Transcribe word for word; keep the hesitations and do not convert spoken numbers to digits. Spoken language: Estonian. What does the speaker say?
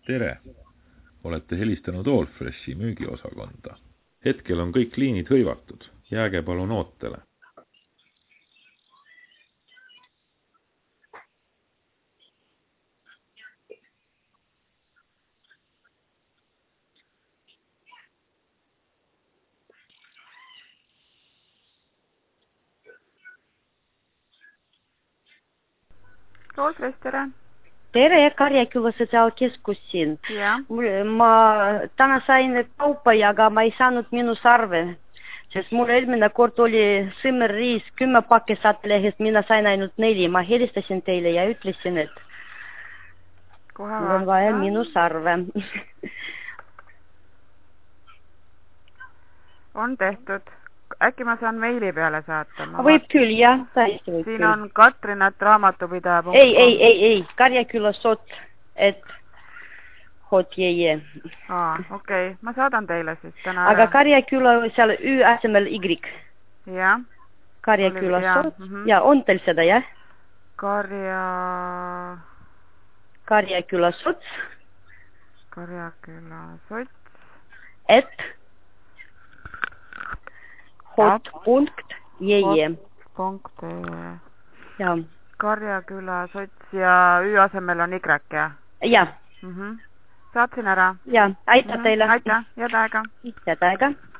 Tere! Olete helistanud Allfreshi müügiosakonda. Hetkel on kõik liinid hõivatud. Jääge palun ootele. Allfresh, tere! Tere, Karjaküla sotsiaalkeskus siin. Ja. Ma täna sain kaupa, aga ma ei saanud minu arve, sest mul eelmine kord oli sõmmerriis kümme pakki saatelehest, mina sain ainult neli. Ma helistasin teile ja ütlesin, et Kohe mul on vaja minu arve. On tehtud. Äkki ma saan meili peale saata? Ma võib küll, jah, täiesti võib Siin küll. on Katrinat raamatupidaja punkt com. Ei, ei, ei, ei, Karjaküla sot, et hot jeje. Aa, okei, okay. Ma saadan teile siis täna. Aga Karjaküla seal Ü asemel Y. Jah. Karjaküla ja. sot, mm -hmm. ja on teil seda, jah? Karja... Karjaküla sots. Karjaküla sots. Et hot punkt jeje. Punkt jeje. Ja. Karjaküla sots ja Ü asemel on Y, jah? Jah. Mm -hmm. Saatsin ära. Ja, aitäh mm -hmm. teile. Aitäh, head aega. Head aega.